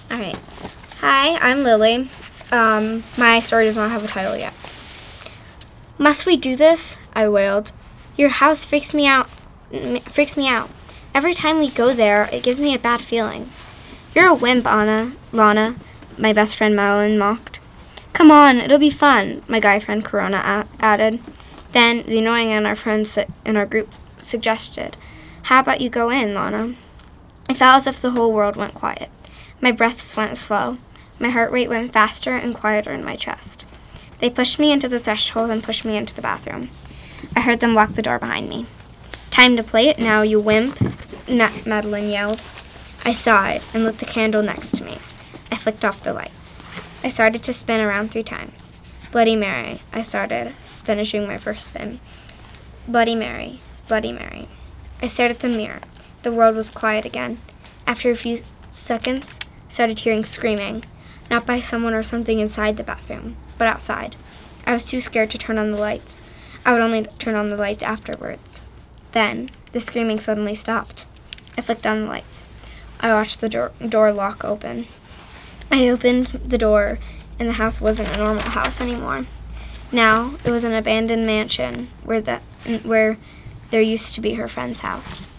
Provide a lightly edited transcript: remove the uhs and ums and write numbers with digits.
All right. Hi, I'm Lily. My story does not have a title yet. Must we do this? I wailed. Your house freaks me out. Every time we go there, it gives me a bad feeling. You're a wimp, Lana, my best friend Madeline mocked. Come on, it'll be fun, my guy friend Corona added. Then the annoying and our friends in our group suggested, how about you go in, Lana? I felt as if the whole world went quiet. My breaths went slow. My heart rate went faster and quieter in my chest. They pushed me into the threshold and pushed me into the bathroom. I heard them lock the door behind me. Time to play it now, you wimp, Madeline yelled. I sighed and lit the candle next to me. I flicked off the lights. I started to spin around 3 times. Bloody Mary, I started, finishing my first spin. Bloody Mary, Bloody Mary. I stared at the mirror. The world was quiet again. After a few seconds, started hearing screaming, not by someone or something inside the bathroom, but outside. I was too scared to turn on the lights. I would only turn on the lights afterwards. Then, the screaming suddenly stopped. I flicked on the lights. I watched the door lock open. I opened the door, and the house wasn't a normal house anymore. Now, it was an abandoned mansion where there used to be her friend's house.